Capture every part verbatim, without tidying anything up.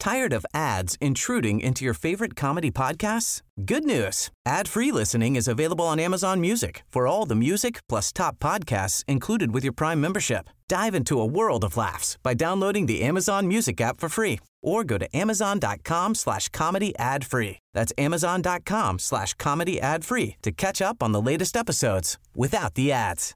Tired of ads intruding into your favorite comedy podcasts? Good news. Ad-free listening is available on Amazon Music for all the music plus top podcasts included with your Prime membership. Dive into a world of laughs by downloading the Amazon Music app for free or go to amazon.com slash comedy ad free. That's amazon.com slash comedy ad free to catch up on the latest episodes without the ads.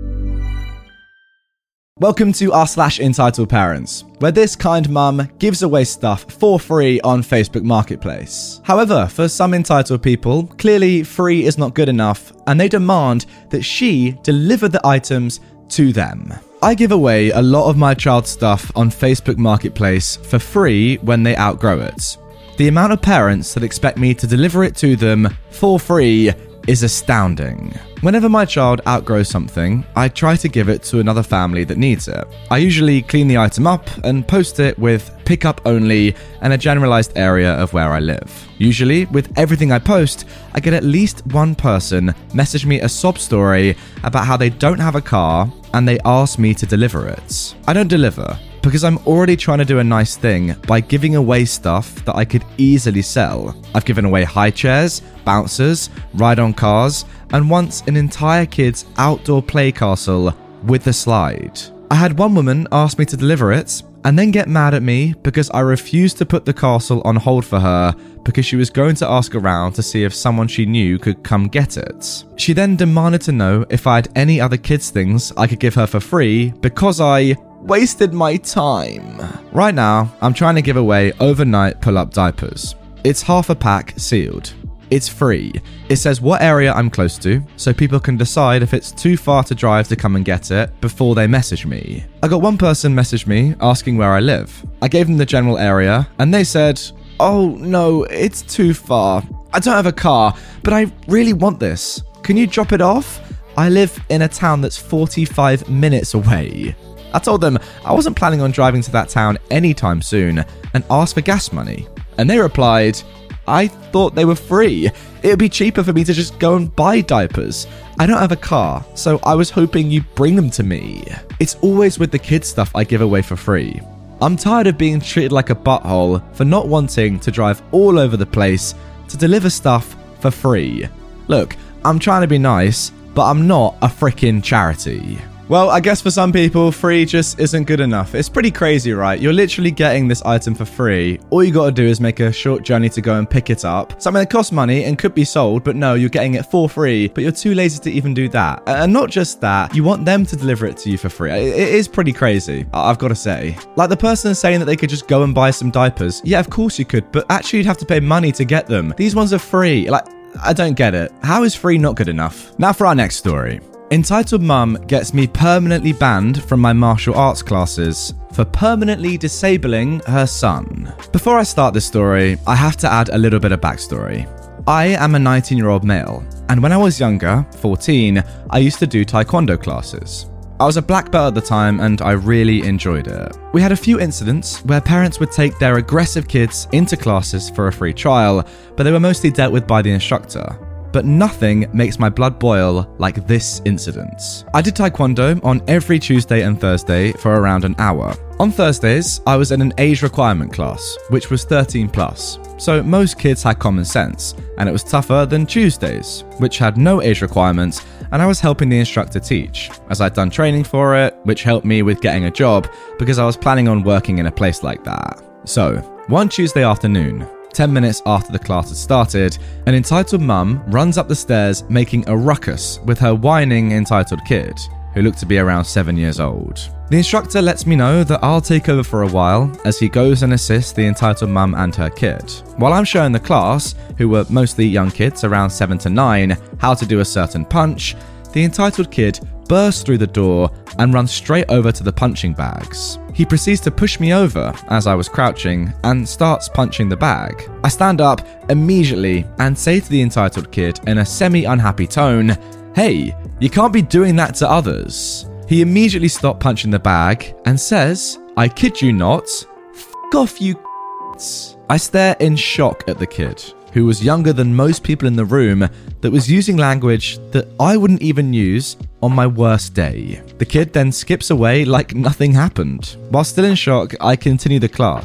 Welcome to r slash entitled parents, where this kind mum gives away stuff for free on Facebook Marketplace. However, for some entitled people, clearly free is not good enough, and they demand that she deliver the items to them. I give away a lot of my child's stuff on Facebook Marketplace for free when they outgrow it. The amount of parents that expect me to deliver it to them for free is astounding. Whenever my child outgrows something, I try to give it to another family that needs it. I usually clean the item up and post it with pickup only and a generalized area of where I live. Usually, with everything I post, I get at least one person message me a sob story about how they don't have a car and they ask me to deliver it. I don't deliver, because I'm already trying to do a nice thing by giving away stuff that I could easily sell. I've given away high chairs, bouncers, ride-on cars, and once an entire kid's outdoor play castle with a slide. I had one woman ask me to deliver it and then get mad at me because I refused to put the castle on hold for her because she was going to ask around to see if someone she knew could come get it. She then demanded to know if I had any other kids' things I could give her for free because I wasted my time. Right now, I'm trying to give away overnight pull-up diapers. It's half a pack sealed. It's free. It says what area I'm close to, so people can decide if it's too far to drive to come and get it before they message me. I got one person message me asking where I live. I gave them the general area, and they said, "Oh no, it's too far. I don't have a car, but I really want this. Can you drop it off? I live in a town that's forty-five minutes away." I told them I wasn't planning on driving to that town anytime soon and asked for gas money. And they replied, "I thought they were free. It would be cheaper for me to just go and buy diapers. I don't have a car, so I was hoping you'd bring them to me." It's always with the kids' stuff I give away for free. I'm tired of being treated like a butthole for not wanting to drive all over the place to deliver stuff for free. Look, I'm trying to be nice, but I'm not a frickin' charity. Well, I guess for some people, free just isn't good enough. It's pretty crazy, right? You're literally getting this item for free. All you gotta do is make a short journey to go and pick it up. Something that costs money and could be sold, but no, you're getting it for free, but you're too lazy to even do that. And not just that, you want them to deliver it to you for free. It is pretty crazy, I've gotta say. Like the person saying that they could just go and buy some diapers. Yeah, of course you could, but actually you'd have to pay money to get them. These ones are free. Like, I don't get it. How is free not good enough? Now for our next story. Entitled mum gets me permanently banned from my martial arts classes for permanently disabling her son. Before I start this story, I have to add a little bit of backstory. I am a nineteen-year-old male, and when I was younger, fourteen, I used to do taekwondo classes. I was a black belt at the time and I really enjoyed it. We had a few incidents where parents would take their aggressive kids into classes for a free trial, but they were mostly dealt with by the instructor. But nothing makes my blood boil like this incident. I did taekwondo on every Tuesday and Thursday for around an hour. On Thursdays, I was in an age requirement class, which was thirteen plus. So most kids had common sense, and it was tougher than Tuesdays, which had no age requirements, and I was helping the instructor teach, as I'd done training for it, which helped me with getting a job, because I was planning on working in a place like that. So, one Tuesday afternoon, ten minutes after the class had started, an entitled mum runs up the stairs making a ruckus with her whining entitled kid, who looked to be around seven years old. The instructor lets me know that I'll take over for a while as he goes and assists the entitled mum and her kid. While I'm showing the class, who were mostly young kids around seven to nine, how to do a certain punch, the entitled kid bursts through the door and runs straight over to the punching bags. He proceeds to push me over as I was crouching and starts punching the bag. I stand up immediately and say to the entitled kid in a semi-unhappy tone, "Hey, you can't be doing that to others." He immediately stopped punching the bag and says, "I kid you not, f*** off you c***s." I stare in shock at the kid, who was younger than most people in the room, that was using language that I wouldn't even use on my worst day. The kid then skips away like nothing happened. While still in shock, I continue the class,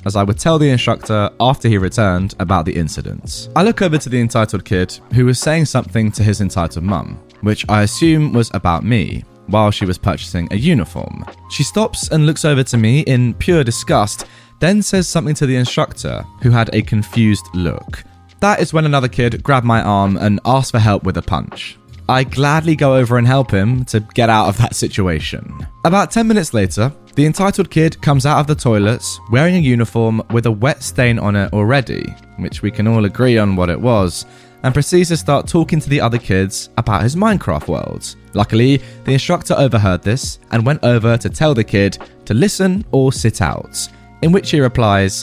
as I would tell the instructor after he returned about the incident. I look over to the entitled kid who was saying something to his entitled mum, which I assume was about me, while she was purchasing a uniform. She stops and looks over to me in pure disgust, then says something to the instructor, who had a confused look. That is when another kid grabbed my arm and asked for help with a punch. I gladly go over and help him to get out of that situation. About ten minutes later, the entitled kid comes out of the toilets wearing a uniform with a wet stain on it already, which we can all agree on what it was, and proceeds to start talking to the other kids about his Minecraft world. Luckily, the instructor overheard this and went over to tell the kid to listen or sit out, in which he replies,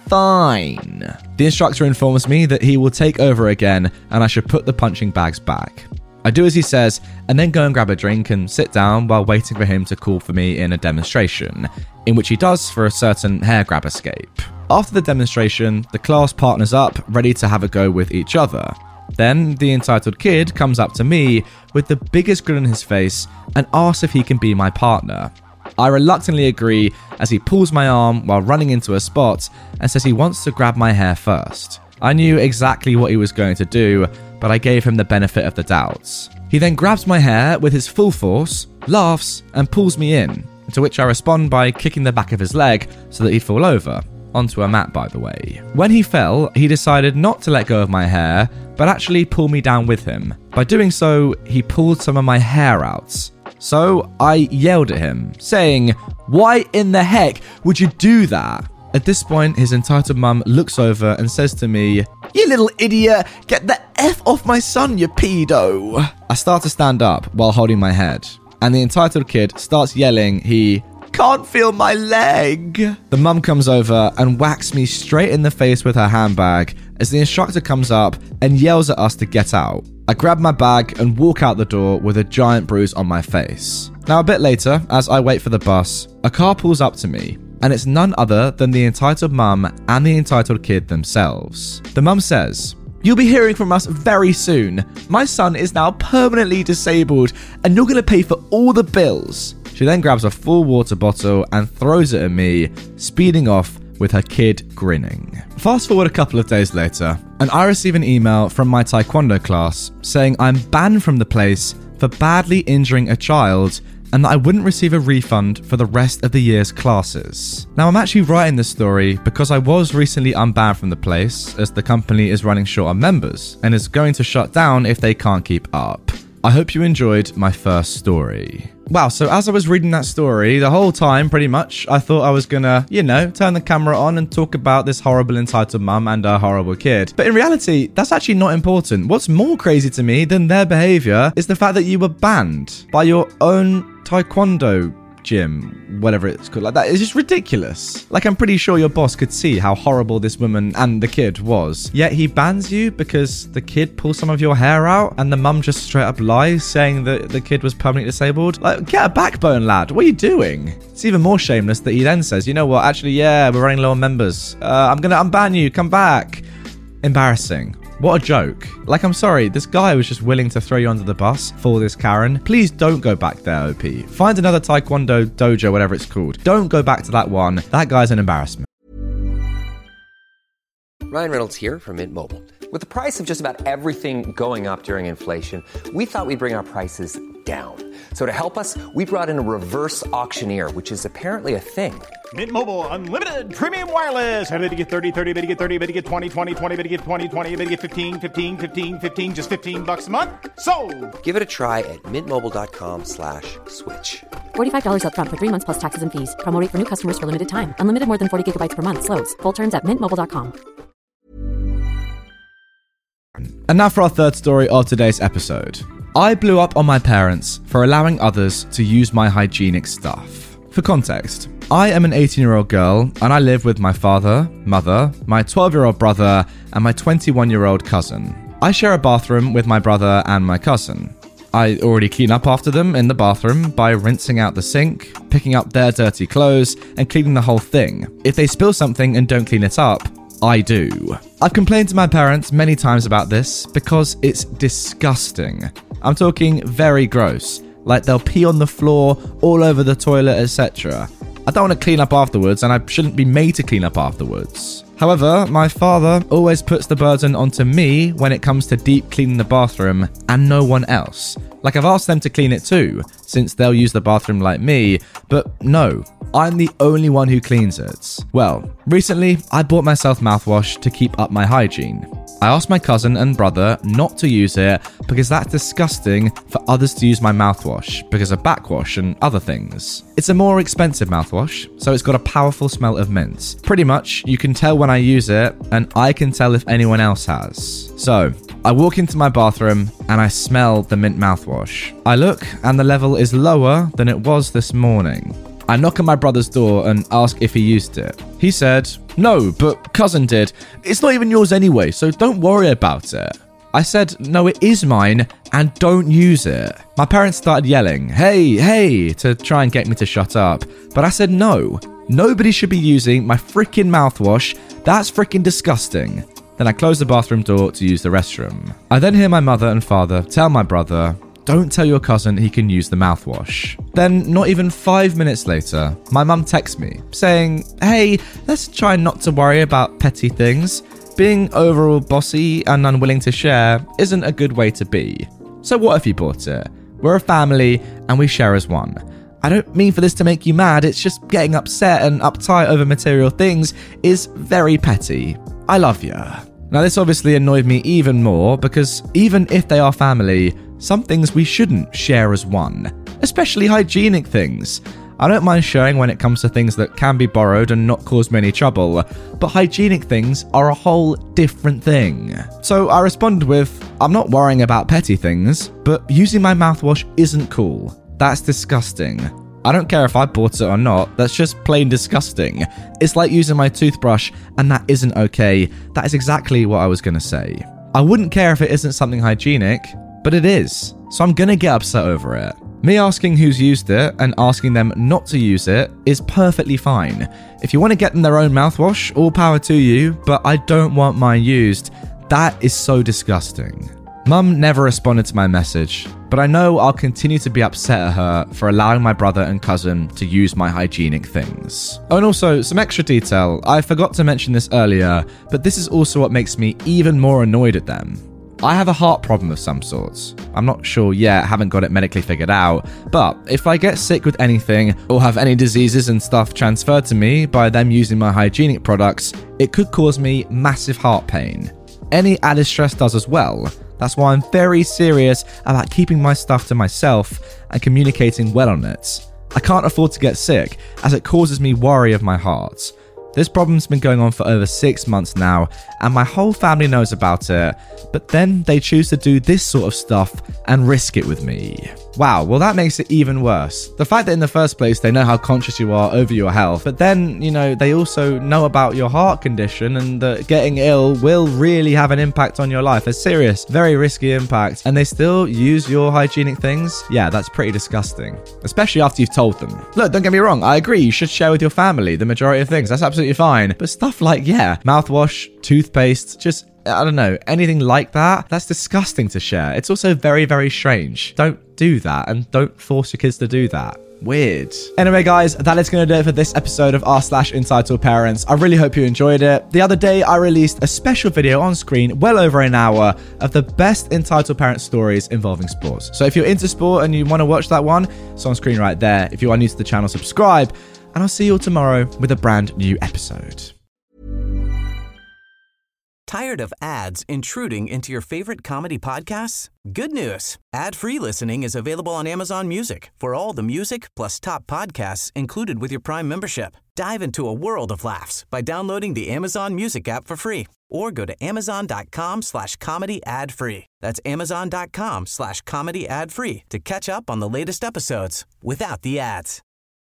"Fine." The instructor informs me that he will take over again and I should put the punching bags back. I do as he says and then go and grab a drink and sit down while waiting for him to call for me in a demonstration, in which he does for a certain hair grab escape. After the demonstration, the class partners up, ready to have a go with each other. Then the entitled kid comes up to me with the biggest grin on his face and asks if he can be my partner. I reluctantly agree as he pulls my arm while running into a spot and says he wants to grab my hair first. I knew exactly what he was going to do, but I gave him the benefit of the doubts. He then grabs my hair with his full force, laughs, and pulls me in, to which I respond by kicking the back of his leg so that he'd fall over. Onto a mat, by the way. When he fell, he decided not to let go of my hair, but actually pull me down with him. By doing so, he pulled some of my hair out. So I yelled at him, saying, "Why in the heck would you do that?" At this point, his entitled mum looks over and says to me, "You little idiot, get the F off my son, you pedo." I start to stand up while holding my head, and the entitled kid starts yelling he can't feel my leg. The mum comes over and whacks me straight in the face with her handbag as the instructor comes up and yells at us to get out. I grab my bag and walk out the door with a giant bruise on my face. Now a bit later, as I wait for the bus, a car pulls up to me, and it's none other than the entitled mum and the entitled kid themselves. The mum says, "You'll be hearing from us very soon. My son is now permanently disabled and you're going to pay for all the bills." She then grabs a full water bottle and throws it at me, speeding off with her kid grinning. Fast forward a couple of days later, and I receive an email from my taekwondo class saying I'm banned from the place for badly injuring a child and that I wouldn't receive a refund for the rest of the year's classes. Now, I'm actually writing this story because I was recently unbanned from the place as the company is running short on members and is going to shut down if they can't keep up. I hope you enjoyed my first story. Wow, so as I was reading that story, the whole time, pretty much, I thought I was gonna, you know, turn the camera on and talk about this horrible entitled mum and her horrible kid. But in reality, that's actually not important. What's more crazy to me than their behavior is the fact that you were banned by your own taekwondo gym, whatever it's called. Like, that is just ridiculous. Like, I'm pretty sure your boss could see how horrible this woman and the kid was, yet he bans you because the kid pulls some of your hair out and the mum just straight up lies saying that the kid was permanently disabled. Like, get a backbone, lad. What are you doing? It's even more shameless that he then says, "You know what, actually, yeah, we're running low on members, uh, I'm gonna unban you, come back." Embarrassing. What a joke. Like, I'm sorry, this guy was just willing to throw you under the bus for this Karen. Please don't go back there, O P. Find another taekwondo dojo, whatever it's called. Don't go back to that one. That guy's an embarrassment. Ryan Reynolds here from Mint Mobile. With the price of just about everything going up during inflation, we thought we'd bring our prices down. So to help us, we brought in a reverse auctioneer, which is apparently a thing. Mint Mobile Unlimited Premium Wireless. How to get thirty, thirty, how to get thirty, how to get twenty, twenty, twenty, how to get twenty, twenty, how to get fifteen, fifteen, fifteen, fifteen, just fifteen bucks a month? Sold! Give it a try at mintmobile.com slash switch. forty-five dollars up front for three months plus taxes and fees. Promo rate for new customers for limited time. Unlimited more than forty gigabytes per month. Slows full terms at mint mobile dot com. And now for our third story of today's episode. I blew up on my parents for allowing others to use my hygienic stuff. For context, I am an eighteen-year-old girl and I live with my father, mother, my twelve-year-old brother, and my twenty-one-year-old cousin. I share a bathroom with my brother and my cousin. I already clean up after them in the bathroom by rinsing out the sink, picking up their dirty clothes, and cleaning the whole thing. If they spill something and don't clean it up, I do. I've complained to my parents many times about this because it's disgusting. I'm talking very gross, like they'll pee on the floor, all over the toilet, et cetera. I don't want to clean up afterwards, and I shouldn't be made to clean up afterwards. However, my father always puts the burden onto me when it comes to deep cleaning the bathroom and no one else. Like, I've asked them to clean it too, since they'll use the bathroom like me, but no, I'm the only one who cleans it. Well, recently, I bought myself mouthwash to keep up my hygiene. I asked my cousin and brother not to use it because that's disgusting for others to use my mouthwash because of backwash and other things. It's a more expensive mouthwash, so it's got a powerful smell of mint. Pretty much, you can tell when I use it, and I can tell if anyone else has. So, I walk into my bathroom and I smell the mint mouthwash. I look and the level is lower than it was this morning. I knock on my brother's door and ask if he used it. He said, "No, but cousin did. It's not even yours anyway, so don't worry about it." I said, "No, it is mine, and don't use it." My parents started yelling, "Hey, hey," to try and get me to shut up. But I said, no, nobody should be using my freaking mouthwash. That's freaking disgusting. Then I closed the bathroom door to use the restroom. I then hear my mother and father tell my brother, "Don't tell your cousin he can use the mouthwash." Then, not even five minutes later, my mum texts me, saying, "Hey, let's try not to worry about petty things. Being overall bossy and unwilling to share isn't a good way to be. So what if you bought it? We're a family and we share as one. I don't mean for this to make you mad, it's just getting upset and uptight over material things is very petty. I love you." Now, this obviously annoyed me even more because even if they are family, some things we shouldn't share as one, especially hygienic things. I don't mind sharing when it comes to things that can be borrowed and not cause me any trouble, but hygienic things are a whole different thing. So I responded with, "I'm not worrying about petty things, but using my mouthwash isn't cool. That's disgusting. I don't care if I bought it or not, that's just plain disgusting. It's like using my toothbrush, and that isn't okay." That is exactly what I was going to say. I wouldn't care if it isn't something hygienic, but it is, so I'm gonna get upset over it. Me asking who's used it and asking them not to use it is perfectly fine. If you want to get them their own mouthwash, all power to you, but I don't want mine used. That is so disgusting. Mum never responded to my message, but I know I'll continue to be upset at her for allowing my brother and cousin to use my hygienic things. Oh, and also, some extra detail. I forgot to mention this earlier, but this is also what makes me even more annoyed at them. I have a heart problem of some sorts. I'm not sure yet, haven't got it medically figured out, but if I get sick with anything or have any diseases and stuff transferred to me by them using my hygienic products, it could cause me massive heart pain. Any added stress does as well. That's why I'm very serious about keeping my stuff to myself and communicating well on it. I can't afford to get sick, as it causes me worry of my heart. This problem's been going on for over six months now, and my whole family knows about it, but then they choose to do this sort of stuff and risk it with me. Wow, well that makes it even worse. The fact that in the first place they know how conscious you are over your health, but then, you know, they also know about your heart condition and that getting ill will really have an impact on your life, a serious, very risky impact, and they still use your hygienic things? Yeah, that's pretty disgusting. Especially after you've told them. Look, don't get me wrong, I agree, you should share with your family the majority of things, that's absolutely fine, but stuff like, yeah, mouthwash, toothpaste, just, I don't know, anything like that, that's disgusting to share. It's also very, very strange. Don't do that, and don't force your kids to do that. Weird. Anyway, guys, that is going to do it for this episode of r slash entitled parents. I really hope you enjoyed it. The other day, I released a special video on screen, well over an hour, of the best entitled parent stories involving sports. So if you're into sport and you want to watch that one, it's on screen right there. If you are new to the channel, subscribe, and I'll see you all tomorrow with a brand new episode. Tired of ads intruding into your favorite comedy podcasts? Good news. Ad-free listening is available on Amazon Music for all the music plus top podcasts included with your Prime membership. Dive into a world of laughs by downloading the Amazon Music app for free or go to amazon.com slash comedy ad free. That's amazon.com slash comedy ad free to catch up on the latest episodes without the ads.